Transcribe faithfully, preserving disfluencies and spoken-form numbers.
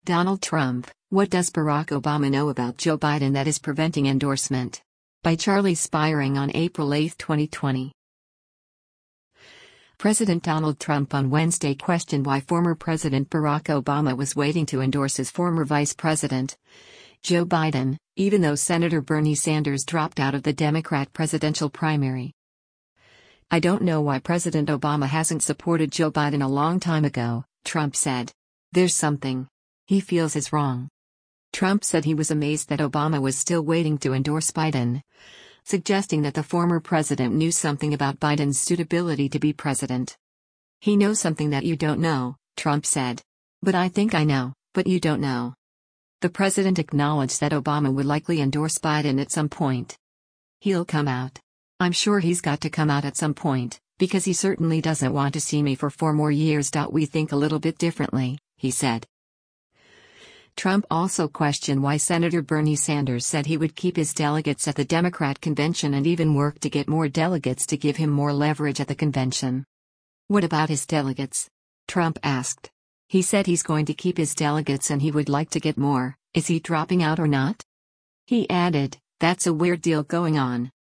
Donald Trump, what does Barack Obama know about Joe Biden that is preventing endorsement? By Charlie Spiring on April eighth, twenty twenty. President Donald Trump on Wednesday questioned why former President Barack Obama was waiting to endorse his former Vice President, Joe Biden, even though Senator Bernie Sanders dropped out of the Democrat presidential primary. "I don't know why President Obama hasn't supported Joe Biden a long time ago," Trump said. "There's something he feels is wrong." Trump said he was amazed that Obama was still waiting to endorse Biden, suggesting that the former president knew something about Biden's suitability to be president. "He knows something that you don't know," Trump said. "But I think I know, but you don't know." The president acknowledged that Obama would likely endorse Biden at some point. "He'll come out. I'm sure he's got to come out at some point, because he certainly doesn't want to see me for four more years. We think a little bit differently," he said. Trump also questioned why Senator Bernie Sanders said he would keep his delegates at the Democrat convention and even work to get more delegates to give him more leverage at the convention. "What about his delegates?" Trump asked. "He said he's going to keep his delegates and he would like to get more. Is he dropping out or not?" He added, "That's a weird deal going on.